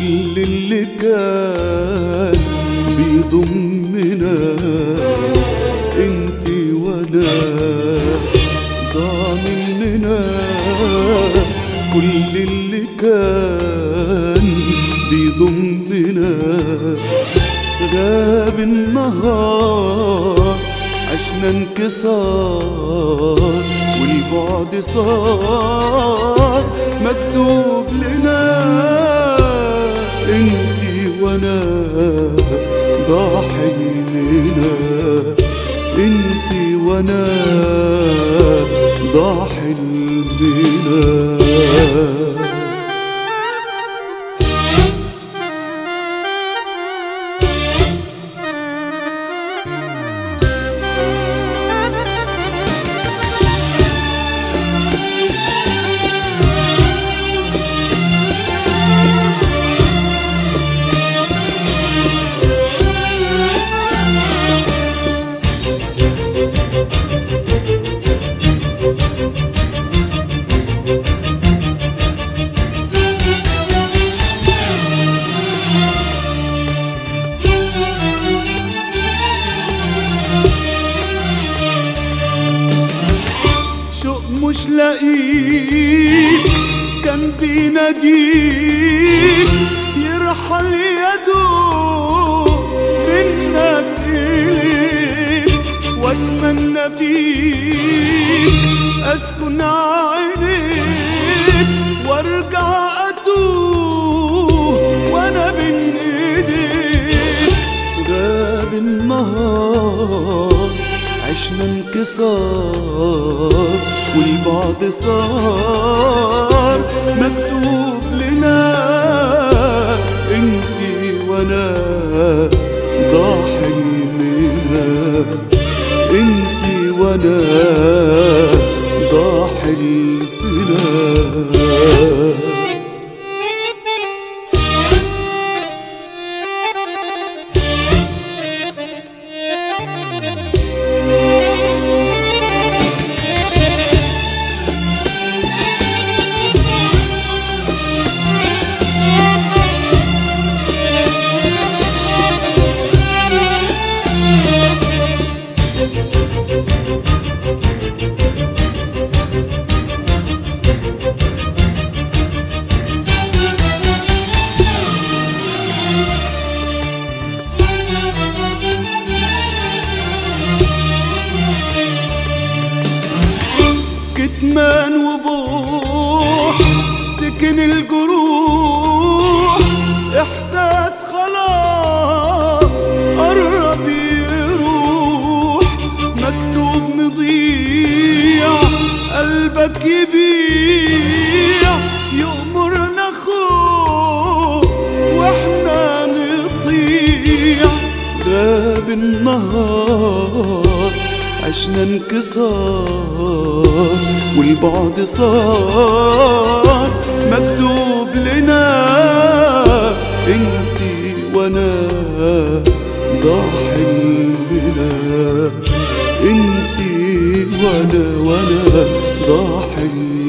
كل اللي كان بيضمنا انتي وانا ضاع مننا. كل اللي كان بيضمنا غاب النهار، عشنا انكسار والبعد صار مكتوب لنا. انتي وانا ضاع حلمنا، انتي وانا ضاع حلمنا. مش لاقيك كان بيناديك يرحل يدوب منك إليك، واتمنى فيك اسكن عينيك وارجع اتوه وانا بين ايديك. غاب النهار عشنا انكسار والبعد صار مكتوب لنا. انتي وانا ضاع حلمنا، انتي وانا ضاع حلمنا. كتمان وبوح سكن الجروح، إحساس خلاص قرب يروح. مكتوب نضيع قلبك يبيع، يأمرنا خوف واحنا نطيع. غاب النهار عشنا انكسار والبعد صار مكتوب لنا. انتي وانا ضاع حلمنا، انتي وانا ضاع حلمنا.